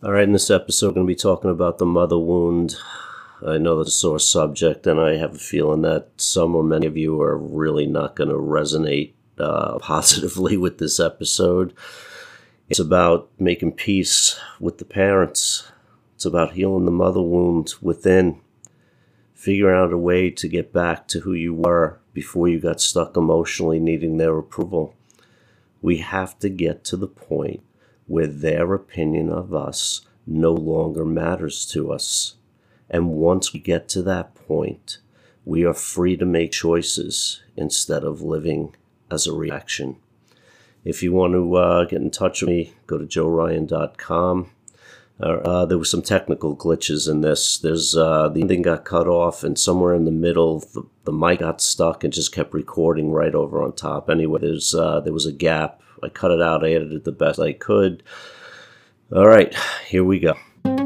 All right, in this episode, we're going to be talking about the mother wound. I know that's a sore subject, and I have a feeling that some or many of you are really not going to resonate positively with this episode. It's about making peace with the parents. It's about healing the mother wound within, figuring out a way to get back to who you were before you got stuck emotionally needing their approval. We have to get to the point where their opinion of us no longer matters to us. And once we get to that point, we are free to make choices instead of living as a reaction. If you want to get in touch with me, go to joeryan.com. There were some technical glitches in this. The ending got cut off, and somewhere in the middle, the mic got stuck and just kept recording right over on top. Anyway, there was a gap. I cut it out. I edited the best I could. All right, here we go.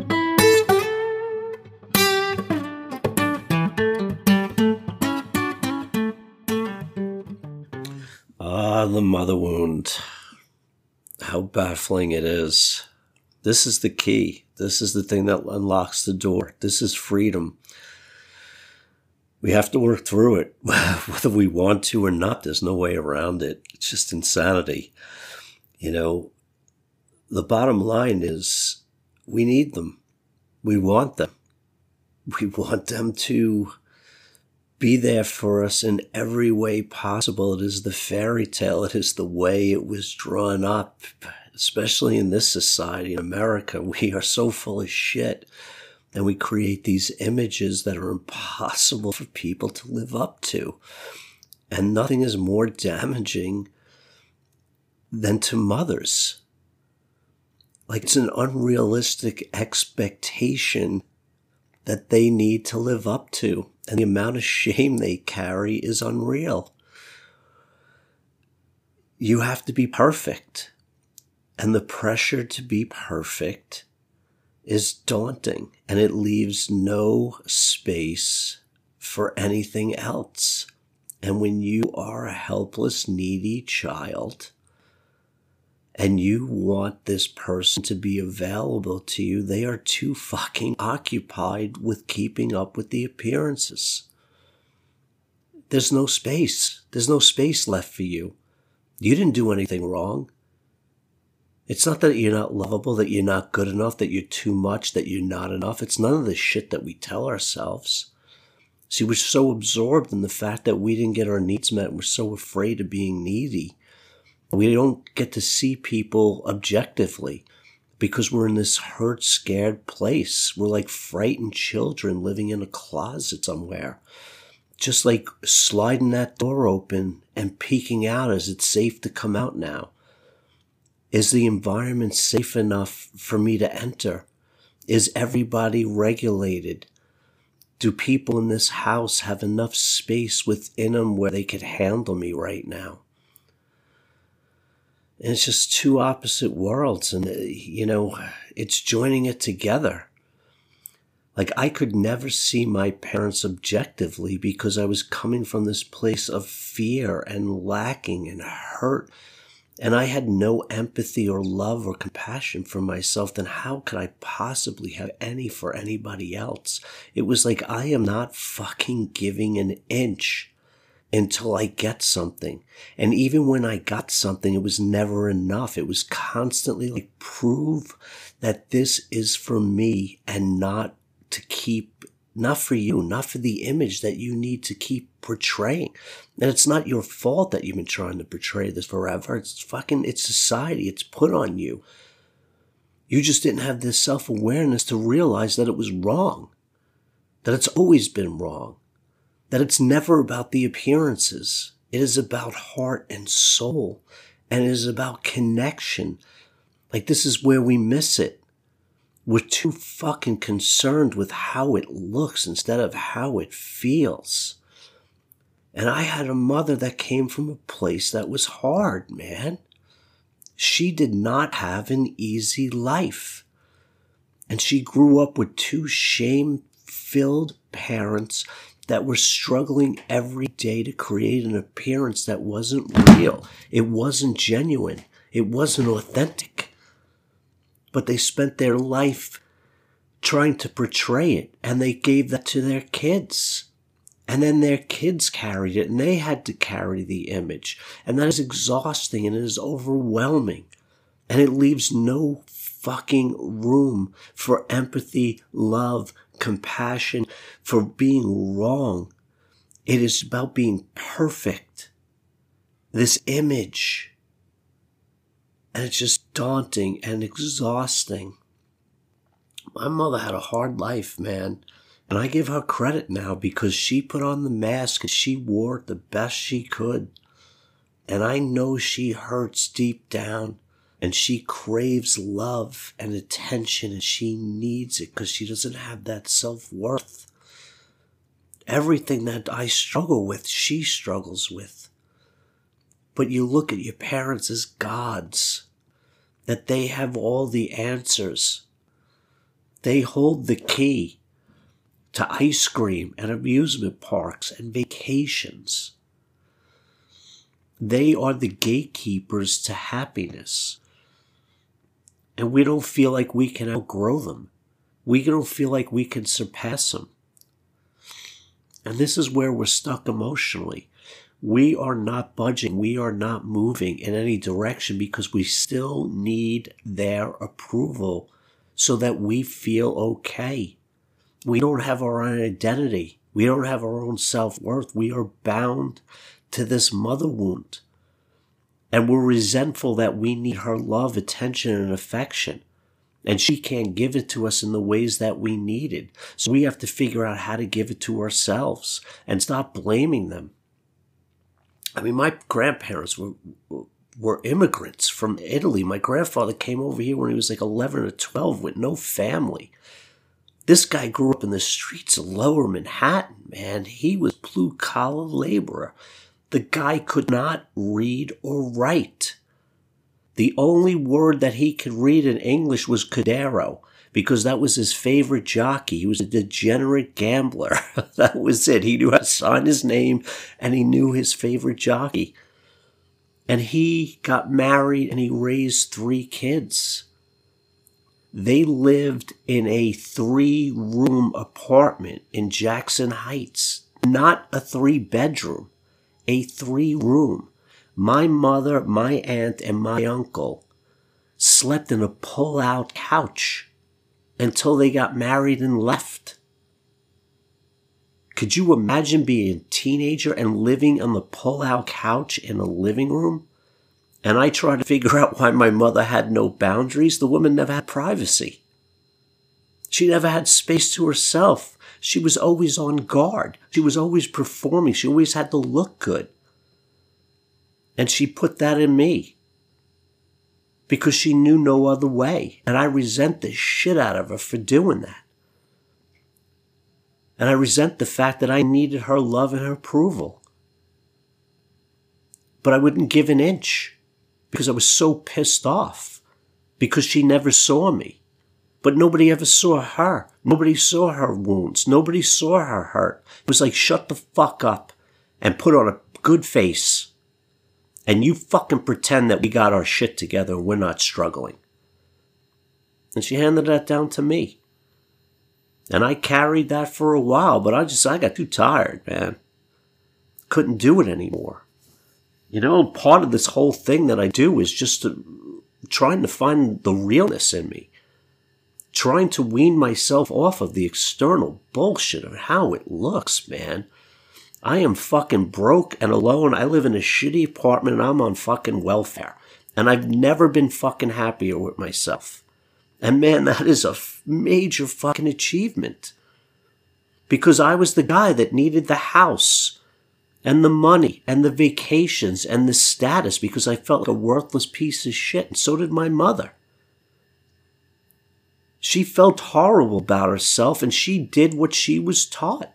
The mother wound. How baffling it is. This is the key. This is the thing that unlocks the door. This is freedom. We have to work through it, whether we want to or not. There's no way around it. It's just insanity. You know, the bottom line is we need them. We want them. We want them to be there for us in every way possible. It is the fairy tale. It is the way it was drawn up, especially in this society, in America. We are so full of shit, and we create these images that are impossible for people to live up to. And nothing is more damaging than to mothers. Like, it's an unrealistic expectation that they need to live up to. And the amount of shame they carry is unreal. You have to be perfect. And the pressure to be perfect is daunting. And it leaves no space for anything else. And when you are a helpless, needy child, and you want this person to be available to you, they are too fucking occupied with keeping up with the appearances. There's no space. There's no space left for you. You didn't do anything wrong. It's not that you're not lovable, that you're not good enough, that you're too much, that you're not enough. It's none of the shit that we tell ourselves. See, we're so absorbed in the fact that we didn't get our needs met. We're so afraid of being needy. We don't get to see people objectively because we're in this hurt, scared place. We're like frightened children living in a closet somewhere. Just like sliding that door open and peeking out. Is it safe to come out now? Is the environment safe enough for me to enter? Is everybody regulated? Do people in this house have enough space within them where they could handle me right now? And it's just two opposite worlds, and, it's joining it together. Like, I could never see my parents objectively because I was coming from this place of fear and lacking and hurt, and I had no empathy or love or compassion for myself. Then how could I possibly have any for anybody else? It was like, I am not fucking giving an inch until I get something. And even when I got something, it was never enough. It was constantly like, prove that this is for me and not to keep, not for you, not for the image that you need to keep portraying. And it's not your fault that you've been trying to portray this forever. It's society. It's put on you. You just didn't have this self-awareness to realize that it was wrong, that it's always been wrong. That it's never about the appearances. It is about heart and soul. And it is about connection. Like, this is where we miss it. We're too fucking concerned with how it looks instead of how it feels. And I had a mother that came from a place that was hard, man. She did not have an easy life. And she grew up with two shame-filled parents that were struggling every day to create an appearance that wasn't real. It wasn't genuine. It wasn't authentic. but they spent their life trying to portray it, and they gave that to their kids. And then their kids carried it, and they had to carry the image. And that is exhausting, and it is overwhelming. And it leaves no fucking room for empathy, love, compassion, for being wrong. It is about being perfect. This image. And it's just daunting and exhausting. My mother had a hard life, man. And I give her credit now because she put on the mask and she wore it the best she could. And I know she hurts deep down and she craves love and attention and she needs it because she doesn't have that self-worth. Everything that I struggle with, she struggles with. But you look at your parents as gods, that they have all the answers. They hold the key to ice cream and amusement parks and vacations. They are the gatekeepers to happiness. And we don't feel like we can outgrow them. We don't feel like we can surpass them. And this is where we're stuck emotionally. We are not budging. We are not moving in any direction because we still need their approval so that we feel okay. We don't have our own identity. We don't have our own self-worth. We are bound to this mother wound. And we're resentful that we need her love, attention, and affection. And she can't give it to us in the ways that we need it. So we have to figure out how to give it to ourselves and stop blaming them. I mean, my grandparents were immigrants from Italy. My grandfather came over here when he was like 11 or 12 with no family. This guy grew up in the streets of Lower Manhattan, man. He was blue-collar laborer. The guy could not read or write. The only word that he could read in English was Cordero, because that was his favorite jockey. He was a degenerate gambler. That was it. He knew how to sign his name, and he knew his favorite jockey. And he got married, and he raised 3 kids. They lived in a 3-room apartment in Jackson Heights. Not a 3-bedroom, a 3-room. My mother, my aunt, and my uncle slept in a pull-out couch until they got married and left. Could you imagine being a teenager and living on the pull-out couch in a living room? And I try to figure out why my mother had no boundaries. The woman never had privacy. She never had space to herself. She was always on guard. She was always performing. She always had to look good. And she put that in me because she knew no other way. And I resent the shit out of her for doing that. And I resent the fact that I needed her love and her approval. But I wouldn't give an inch. Because I was so pissed off. Because she never saw me. But nobody ever saw her. Nobody saw her wounds. Nobody saw her hurt. It was like, shut the fuck up and put on a good face. And you fucking pretend that we got our shit together and we're not struggling. And she handed that down to me. And I carried that for a while, but I got too tired, man. Couldn't do it anymore. You know, part of this whole thing that I do is just trying to find the realness in me. Trying to wean myself off of the external bullshit of how it looks, man. I am fucking broke and alone. I live in a shitty apartment and I'm on fucking welfare. And I've never been fucking happier with myself. And man, that is a major fucking achievement. Because I was the guy that needed the house and the money and the vacations and the status because I felt like a worthless piece of shit. And so did my mother. She felt horrible about herself and she did what she was taught.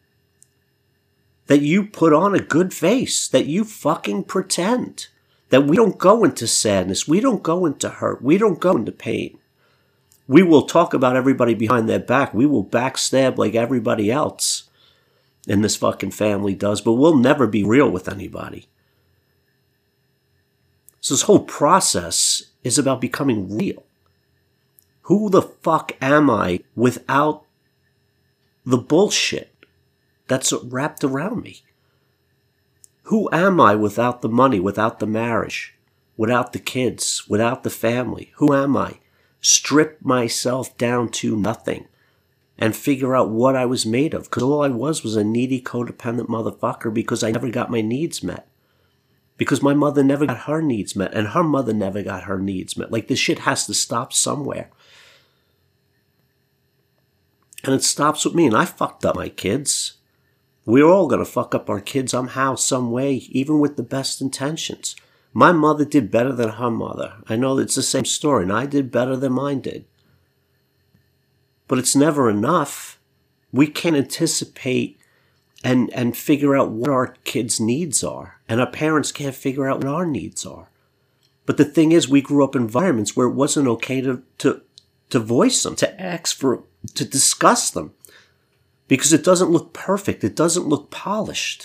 That you put on a good face, that you fucking pretend, that we don't go into sadness, we don't go into hurt, we don't go into pain. We will talk about everybody behind their back, we will backstab like everybody else in this fucking family does, but we'll never be real with anybody. So this whole process is about becoming real. Who the fuck am I without the bullshit that's wrapped around me? Who am I without the money, without the marriage, without the kids, without the family? Who am I? Strip myself down to nothing and figure out what I was made of. Because all I was a needy, codependent motherfucker because I never got my needs met. Because my mother never got her needs met and her mother never got her needs met. Like, this shit has to stop somewhere. And it stops with me, and I fucked up my kids. We're all going to fuck up our kids somehow, some way, even with the best intentions. My mother did better than her mother. I know it's the same story, and I did better than mine did. But it's never enough. We can't anticipate and figure out what our kids' needs are. And our parents can't figure out what our needs are. But the thing is, we grew up in environments where it wasn't okay to voice them, to ask for, to discuss them. Because it doesn't look perfect. It doesn't look polished.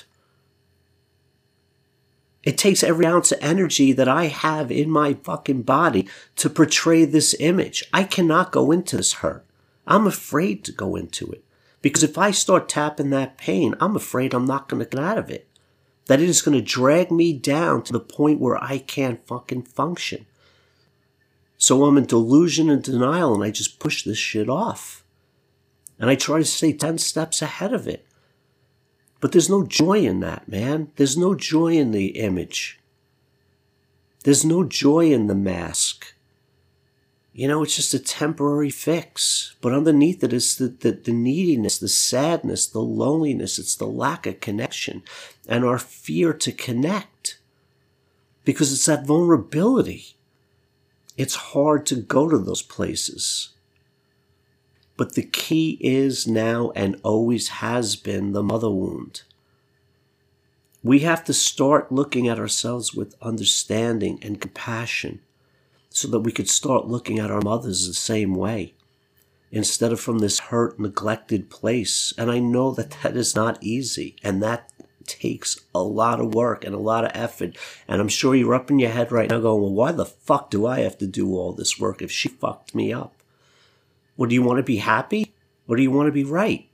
It takes every ounce of energy that I have in my fucking body to portray this image. I cannot go into this hurt. I'm afraid to go into it. Because if I start tapping that pain, I'm afraid I'm not going to get out of it. That it is going to drag me down to the point where I can't fucking function. So I'm in delusion and denial, and I just push this shit off. And I try to stay 10 steps ahead of it. But there's no joy in that, man. There's no joy in the image. There's no joy in the mask. You know, it's just a temporary fix. But underneath it is the neediness, the sadness, the loneliness. It's the lack of connection and our fear to connect. Because it's that vulnerability. It's hard to go to those places. But the key is now and always has been the mother wound. We have to start looking at ourselves with understanding and compassion so that we could start looking at our mothers the same way instead of from this hurt, neglected place. And I know that that is not easy, and that takes a lot of work and a lot of effort. And I'm sure you're up in your head right now going, well, why the fuck do I have to do all this work if she fucked me up? Well, do you want to be happy or do you want to be right?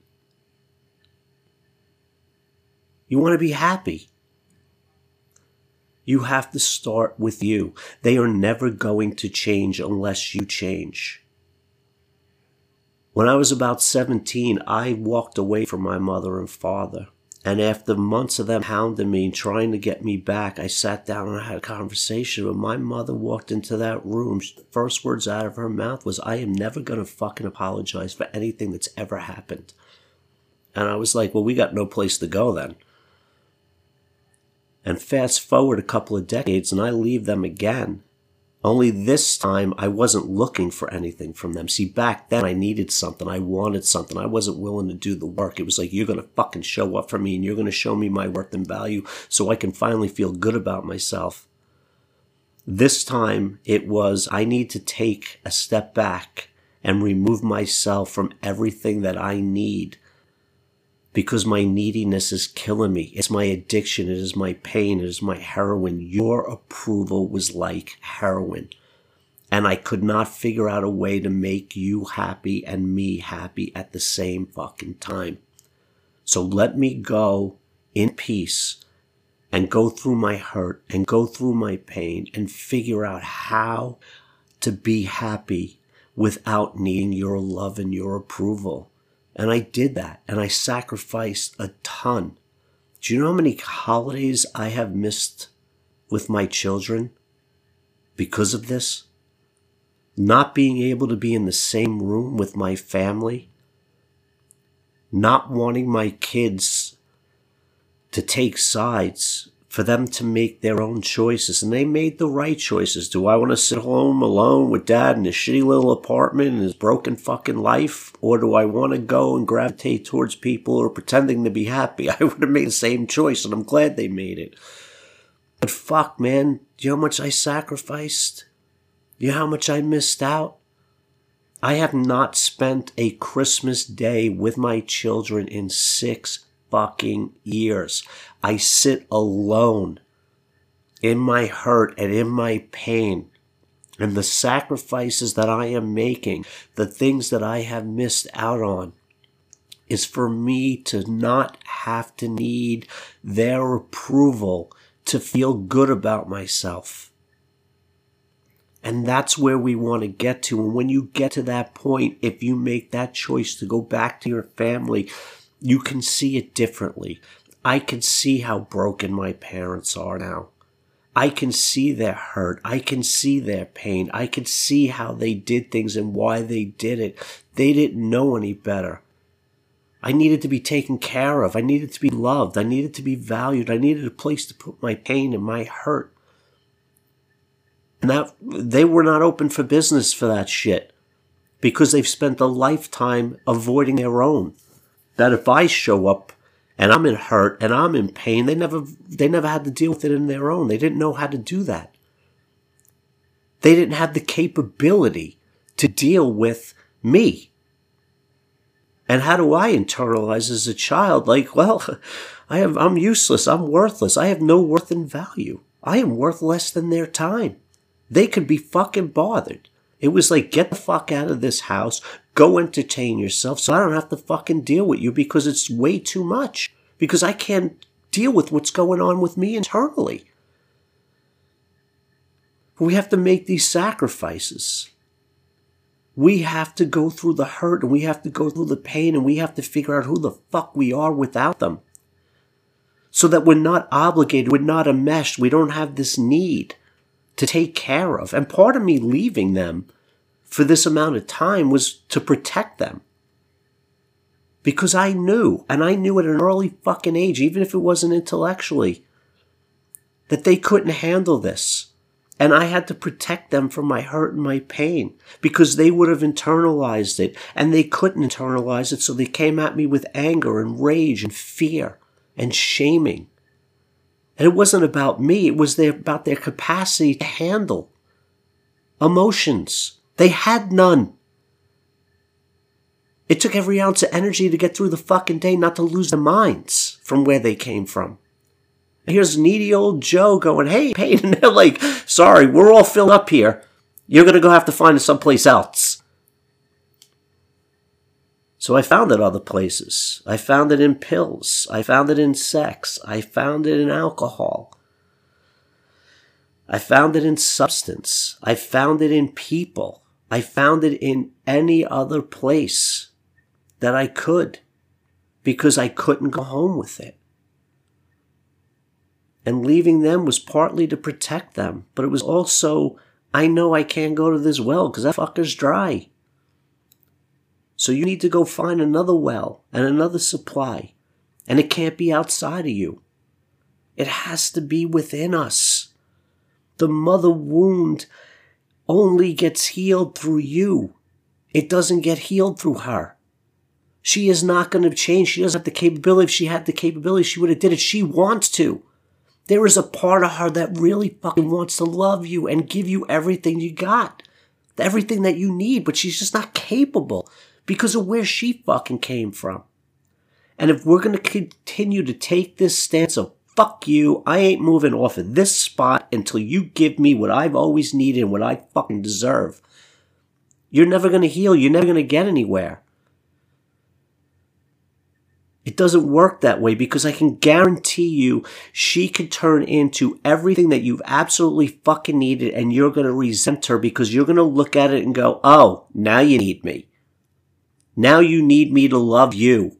You want to be happy. You have to start with you. They are never going to change unless you change. When I was about 17, I walked away from my mother and father. And after months of them hounding me and trying to get me back, I sat down and I had a conversation. When my mother walked into that room, the first words out of her mouth was, I am never going to fucking apologize for anything that's ever happened. And I was like, well, we got no place to go then. And fast forward a couple of decades and I leave them again. Only this time I wasn't looking for anything from them. See, back then I needed something. I wanted something. I wasn't willing to do the work. It was like, you're going to fucking show up for me and you're going to show me my worth and value so I can finally feel good about myself. This time it was, I need to take a step back and remove myself from everything that I need. Because my neediness is killing me. It's my addiction. It is my pain. It is my heroin. Your approval was like heroin. And I could not figure out a way to make you happy and me happy at the same fucking time. So let me go in peace and go through my hurt and go through my pain and figure out how to be happy without needing your love and your approval. And I did that, and I sacrificed a ton. Do you know how many holidays I have missed with my children because of this? Not being able to be in the same room with my family, not wanting my kids to take sides, for them to make their own choices. And they made the right choices. Do I want to sit home alone with dad in his shitty little apartment and his broken fucking life? Or do I want to go and gravitate towards people who are pretending to be happy? I would have made the same choice, and I'm glad they made it. But fuck, man, do you know how much I sacrificed? Do you know how much I missed out? I have not spent a Christmas day with my children in 6 fucking years. I sit alone in my hurt and in my pain and the sacrifices that I am making, the things that I have missed out on, is for me to not have to need their approval to feel good about myself. And that's where we want to get to. And when you get to that point, if you make that choice to go back to your family, you can see it differently. I can see how broken my parents are now. I can see their hurt. I can see their pain. I can see how they did things and why they did it. They didn't know any better. I needed to be taken care of. I needed to be loved. I needed to be valued. I needed a place to put my pain and my hurt. And that they were not open for business for that shit, because they've spent a lifetime avoiding their own. That if I show up and I'm in hurt and I'm in pain, they never had to deal with it in their own. They didn't know how to do that. They didn't have the capability to deal with me. And how do I internalize as a child? Like, well, I'm useless. I'm worthless. I have no worth and value. I am worth less than their time. They could be fucking bothered. It was like, get the fuck out of this house. Go entertain yourself so I don't have to fucking deal with you, because it's way too much. Because I can't deal with what's going on with me internally. We have to make these sacrifices. We have to go through the hurt, and we have to go through the pain, and we have to figure out who the fuck we are without them. So that we're not obligated, we're not enmeshed, we don't have this need to take care of. And part of me leaving them for this amount of time was to protect them. Because I knew, and I knew at an early fucking age, even if it wasn't intellectually, that they couldn't handle this. And I had to protect them from my hurt and my pain, because they would have internalized it, and they couldn't internalize it, so they came at me with anger and rage and fear and shaming. And it wasn't about me, it was about their capacity to handle emotions. They had none. It took every ounce of energy to get through the fucking day, not to lose their minds from where they came from. Here's needy old Joe going, hey, pain. And they're like, sorry, we're all filled up here. You're going to go have to find it someplace else. So I found it other places. I found it in pills. I found it in sex. I found it in alcohol. I found it in substance. I found it in people. I found it in any other place that I could, because I couldn't go home with it. And leaving them was partly to protect them, but it was also, I know I can't go to this well because that fucker's dry. So you need to go find another well and another supply, and it can't be outside of you. It has to be within us. The mother wound only gets healed through you. It doesn't get healed through her. She is not going to change. She doesn't have the capability. If she had the capability, she would have did it. She wants to. There is a part of her that really fucking wants to love you and give you everything you got. Everything that you need, but she's just not capable because of where she fucking came from. And if we're going to continue to take this stance of, fuck you, I ain't moving off of this spot until you give me what I've always needed and what I fucking deserve, you're never going to heal. You're never going to get anywhere. It doesn't work that way, because I can guarantee you she can turn into everything that you've absolutely fucking needed, and you're going to resent her because you're going to look at it and go, oh, now you need me. Now you need me to love you.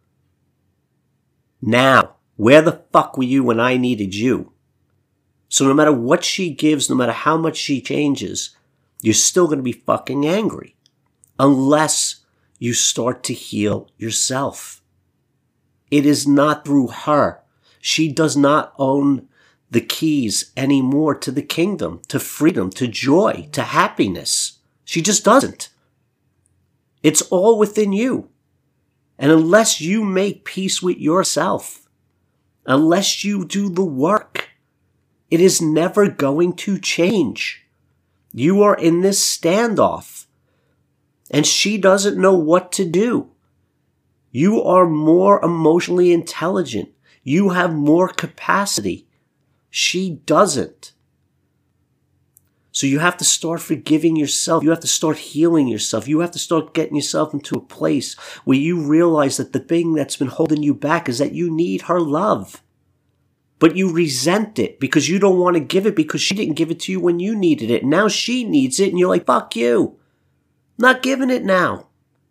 Now, where the fuck were you when I needed you? So no matter what she gives, no matter how much she changes, you're still going to be fucking angry unless you start to heal yourself. It is not through her. She does not own the keys anymore to the kingdom, to freedom, to joy, to happiness. She just doesn't. It's all within you. And unless you make peace with yourself, unless you do the work, it is never going to change. You are in this standoff, and she doesn't know what to do. You are more emotionally intelligent. You have more capacity. She doesn't. So you have to start forgiving yourself. You have to start healing yourself. You have to start getting yourself into a place where you realize that the thing that's been holding you back is that you need her love. But you resent it because you don't want to give it because she didn't give it to you when you needed it. Now she needs it and you're like, fuck you. Not giving it now.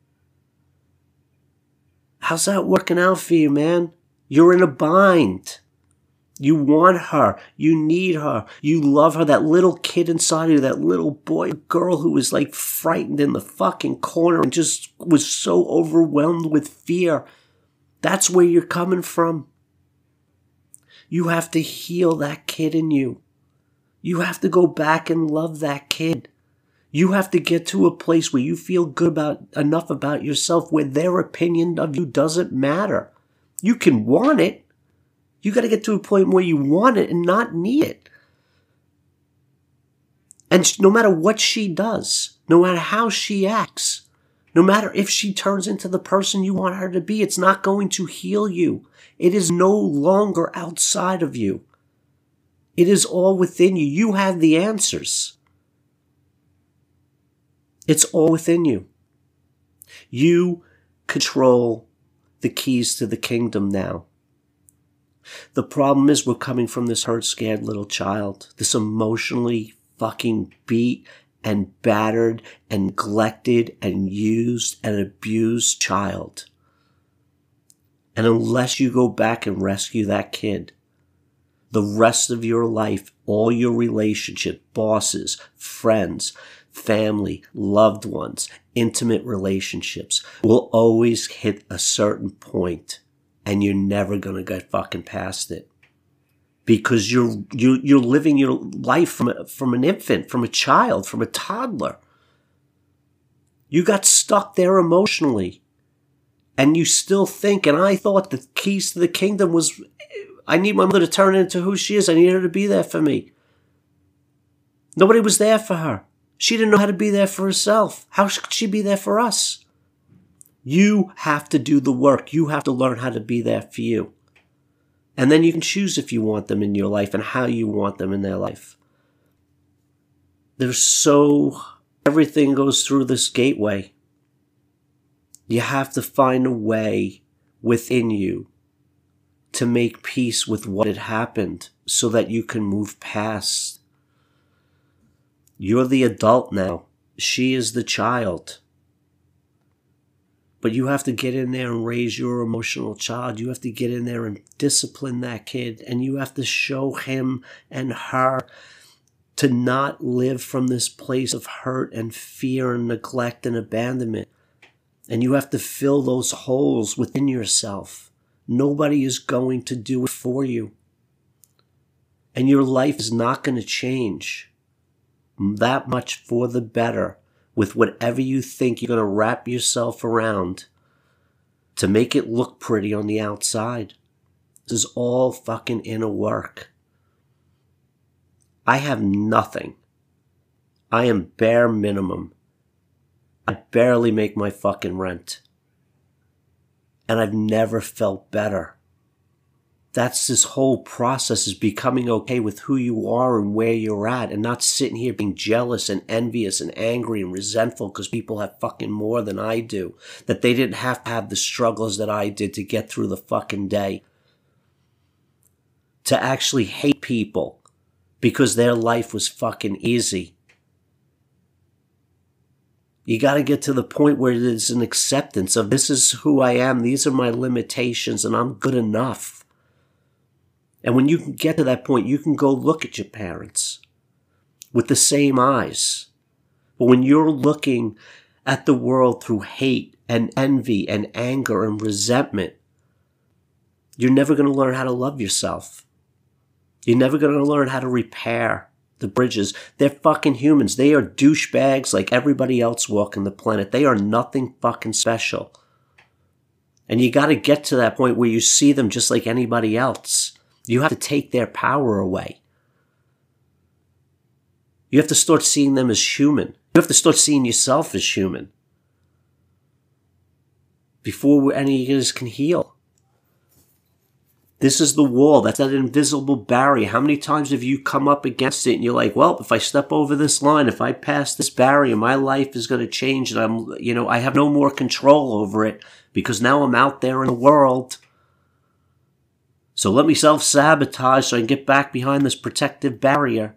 How's that working out for you, man? You're in a bind. You want her. You need her. You love her. That little kid inside of you, that little boy, girl who was like frightened in the fucking corner and just was so overwhelmed with fear. That's where you're coming from. You have to heal that kid in you. You have to go back and love that kid. You have to get to a place where you feel good enough about yourself where their opinion of you doesn't matter. You can want it. You got to get to a point where you want it and not need it. And no matter what she does, no matter how she acts, no matter if she turns into the person you want her to be, it's not going to heal you. It is no longer outside of you. It is all within you. You have the answers. It's all within you. You control the keys to the kingdom now. The problem is we're coming from this hurt, scared little child, this emotionally fucking beat and battered and neglected and used and abused child. And unless you go back and rescue that kid, the rest of your life, all your relationships, bosses, friends, family, loved ones, intimate relationships will always hit a certain point and you're never going to get fucking past it. Because you're living your life from an infant, from a child, from a toddler. You got stuck there emotionally. And you still think, and I thought the keys to the kingdom was, I need my mother to turn into who she is. I need her to be there for me. Nobody was there for her. She didn't know how to be there for herself. How could she be there for us? You have to do the work. You have to learn how to be there for you. And then you can choose if you want them in your life and how you want them in their life. Everything goes through this gateway. You have to find a way within you to make peace with what had happened so that you can move past. You're the adult now. She is the child. But you have to get in there and raise your emotional child. You have to get in there and discipline that kid. And you have to show him and her to not live from this place of hurt and fear and neglect and abandonment. And you have to fill those holes within yourself. Nobody is going to do it for you. And your life is not going to change that much for the better with whatever you think you're going to wrap yourself around to make it look pretty on the outside. This is all fucking inner work. I have nothing. I am bare minimum. I barely make my fucking rent. And I've never felt better. That's this whole process, is becoming okay with who you are and where you're at and not sitting here being jealous and envious and angry and resentful because people have fucking more than I do. That they didn't have to have the struggles that I did to get through the fucking day. To actually hate people because their life was fucking easy. You got to get to the point where there's an acceptance of this is who I am, these are my limitations, and I'm good enough. And when you can get to that point, you can go look at your parents with the same eyes. But when you're looking at the world through hate and envy and anger and resentment, you're never going to learn how to love yourself. You're never going to learn how to repair the bridges. They're fucking humans. They are douchebags like everybody else walking the planet. They are nothing fucking special. And you got to get to that point where you see them just like anybody else. You have to take their power away. You have to start seeing them as human. You have to start seeing yourself as human before any of us can heal. This is the wall. That's that invisible barrier. How many times have you come up against it and you're like, well, if I step over this line, if I pass this barrier, my life is going to change and I have no more control over it because now I'm out there in the world. So let me self-sabotage so I can get back behind this protective barrier.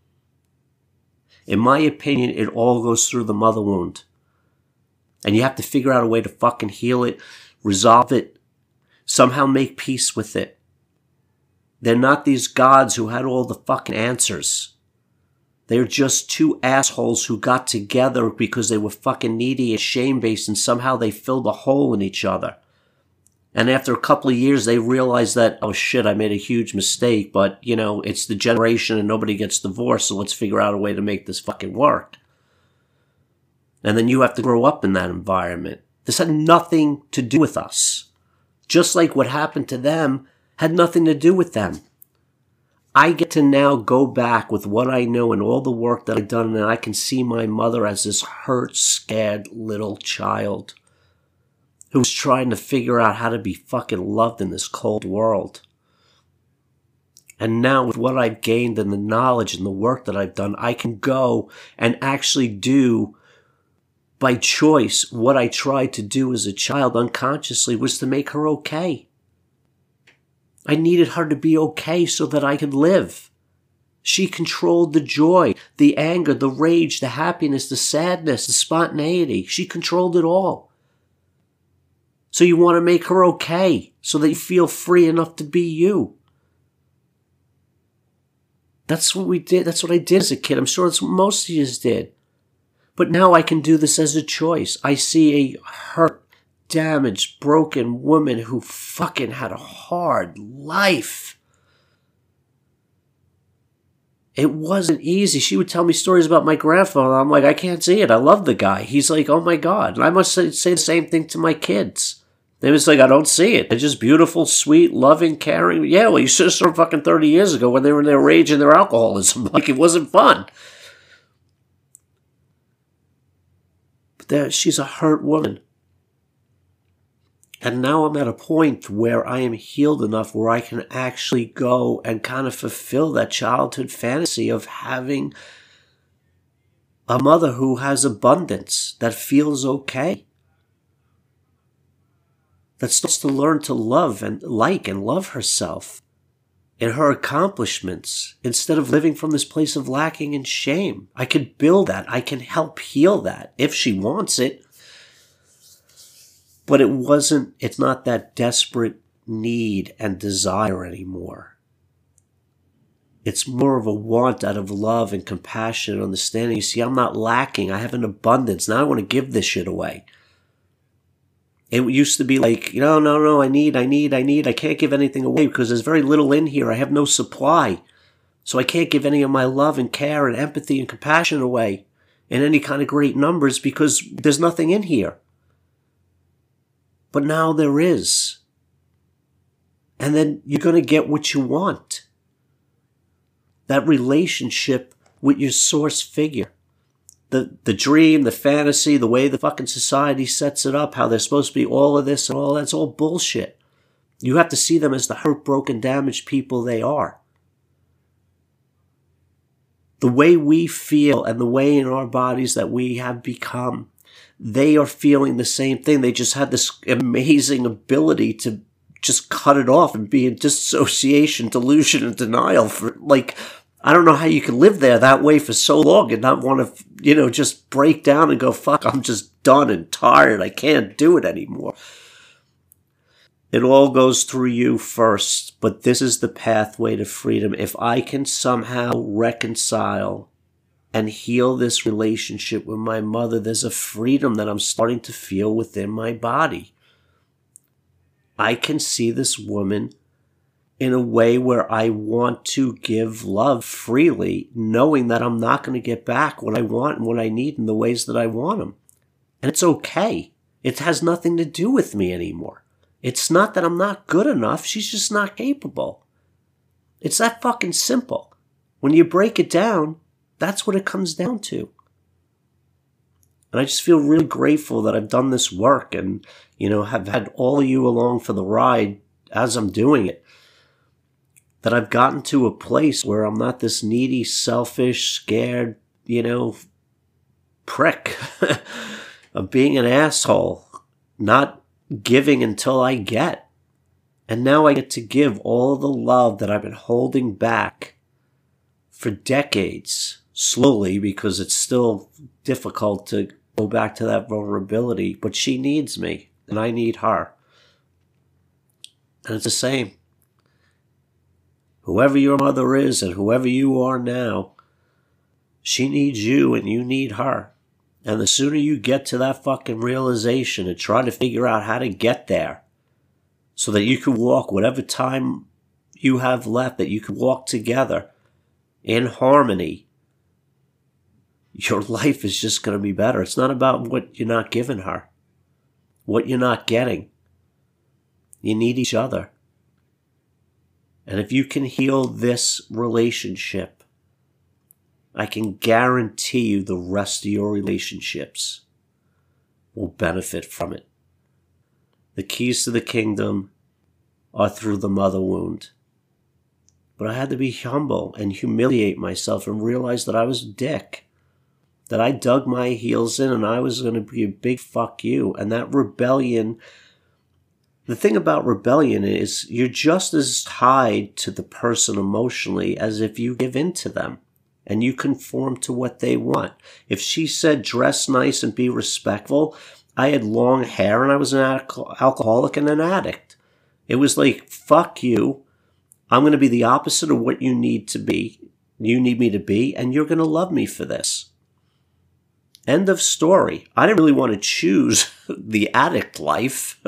In my opinion, it all goes through the mother wound. And you have to figure out a way to fucking heal it, resolve it, somehow make peace with it. They're not these gods who had all the fucking answers. They're just two assholes who got together because they were fucking needy and shame-based, and somehow they filled a hole in each other. And after a couple of years, they realized that, oh shit, I made a huge mistake, but, it's the generation and nobody gets divorced, so let's figure out a way to make this fucking work. And then you have to grow up in that environment. This had nothing to do with us. Just like what happened to them had nothing to do with them. I get to now go back with what I know and all the work that I've done, and I can see my mother as this hurt, scared little child who was trying to figure out how to be fucking loved in this cold world. And now with what I've gained and the knowledge and the work that I've done, I can go and actually do by choice what I tried to do as a child unconsciously was to make her okay. I needed her to be okay so that I could live. She controlled the joy, the anger, the rage, the happiness, the sadness, the spontaneity. She controlled it all. So you want to make her okay so that you feel free enough to be you. That's what we did. That's what I did as a kid. I'm sure that's what most of you did. But now I can do this as a choice. I see a hurt, damaged, broken woman who fucking had a hard life. It wasn't easy. She would tell me stories about my grandfather. I'm like, I can't see it. I love the guy. He's like, oh my God. And I must say the same thing to my kids. They was like, I don't see it. They're just beautiful, sweet, loving, caring. Yeah, well, you should have saw fucking 30 years ago when they were in their rage and their alcoholism. Like, it wasn't fun. But she's a hurt woman. And now I'm at a point where I am healed enough where I can actually go and kind of fulfill that childhood fantasy of having a mother who has abundance, that feels okay, that starts to learn to love and like and love herself and her accomplishments instead of living from this place of lacking and shame. I could build that. I can help heal that if she wants it. But it's not that desperate need and desire anymore. It's more of a want out of love and compassion and understanding. You see, I'm not lacking. I have an abundance. Now I want to give this shit away. It used to be like, no, I need. I can't give anything away because there's very little in here. I have no supply. So I can't give any of my love and care and empathy and compassion away in any kind of great numbers because there's nothing in here. But now there is. And then you're going to get what you want. That relationship with your source figure. The dream, the fantasy, the way the fucking society sets it up, how they're supposed to be all of this and all that's all bullshit. You have to see them as the hurt, broken, damaged people they are. The way we feel and the way in our bodies that we have become, they are feeling the same thing. They just had this amazing ability to just cut it off and be in dissociation, delusion, and denial for I don't know how you can live there that way for so long and not want to, just break down and go, fuck, I'm just done and tired. I can't do it anymore. It all goes through you first, but this is the pathway to freedom. If I can somehow reconcile and heal this relationship with my mother, there's a freedom that I'm starting to feel within my body. I can see this woman in a way where I want to give love freely, knowing that I'm not going to get back what I want and what I need in the ways that I want them. And it's okay. It has nothing to do with me anymore. It's not that I'm not good enough. She's just not capable. It's that fucking simple. When you break it down, that's what it comes down to. And I just feel really grateful that I've done this work and, have had all of you along for the ride as I'm doing it. that I've gotten to a place where I'm not this needy, selfish, scared, prick of being an asshole, not giving until I get. And now I get to give all the love that I've been holding back for decades, slowly, because it's still difficult to go back to that vulnerability. But she needs me, and I need her. And it's the same. Whoever your mother is and whoever you are now, she needs you and you need her. And the sooner you get to that fucking realization and try to figure out how to get there so that you can walk whatever time you have left, that you can walk together in harmony, your life is just going to be better. It's not about what you're not giving her, what you're not getting. You need each other. And if you can heal this relationship, I can guarantee you the rest of your relationships will benefit from it. The keys to the kingdom are through the mother wound. But I had to be humble and humiliate myself and realize that I was a dick. That I dug my heels in and I was going to be a big fuck you. And that rebellion, the thing about rebellion is you're just as tied to the person emotionally as if you give in to them and you conform to what they want. If she said dress nice and be respectful, I had long hair and I was an alcoholic and an addict. It was like, fuck you. I'm going to be the opposite of what you need to be. You need me to be, and you're going to love me for this. End of story. I didn't really want to choose the addict life.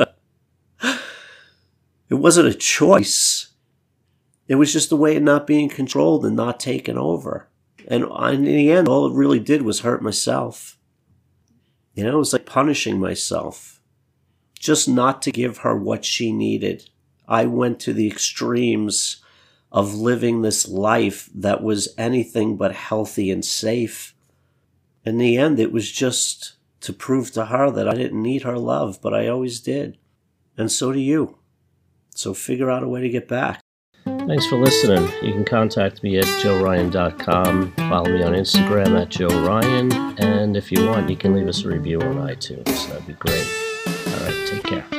It wasn't a choice. It was just a way of not being controlled and not taken over. And in the end, all it really did was hurt myself. It was like punishing myself. Just not to give her what she needed. I went to the extremes of living this life that was anything but healthy and safe. In the end, it was just to prove to her that I didn't need her love, but I always did. And so do you. So figure out a way to get back. Thanks for listening. You can contact me at joeryan.com. Follow me on Instagram at joeryan. And if you want, you can leave us a review on iTunes. That'd be great. All right, take care.